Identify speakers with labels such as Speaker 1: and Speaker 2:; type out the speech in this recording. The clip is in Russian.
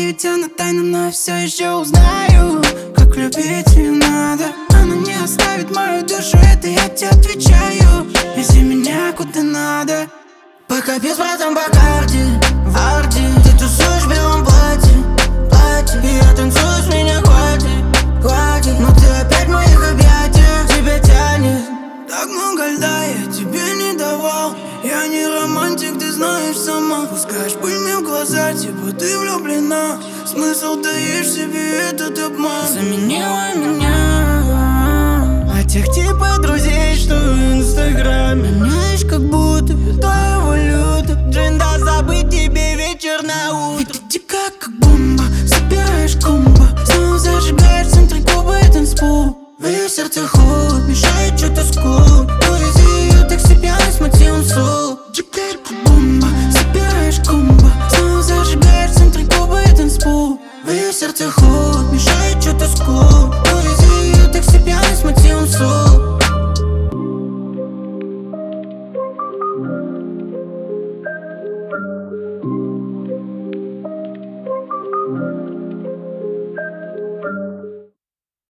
Speaker 1: ведь она тайна, но я все еще узнаю, как любить ее надо. Она не оставит мою душу, это я тебе отвечаю. Вези меня куда надо. Пока без братом по карте, в арте. Ты тусуешь в белом платье, и я танцую, с меня хватит. Но ты опять в моих объятиях, тебя тянет. Так много льда я тебе не давал. Я не романтик, ты знаешь сама. Пускаешь пыль мне в глаза, типа ты влюблена. Смысл таишь себе этот обман. Заменила меня а тех типа друзей, что в инстаграме. Меняешь как будто твоя валюта. Джин, да забыть тебе вечер на утро. Ведь ты дикая как бомба, собираешь комбо. Снова зажигаешь в центре клуба и танцпол. В ее сердце холод, мешает что-то скул. Увези ее такси пьяный с мотивом сол. Дикая как бомба, собираешь комбо. Снова зажигаешь в центре клуба и танцпол. В ее сердце холод.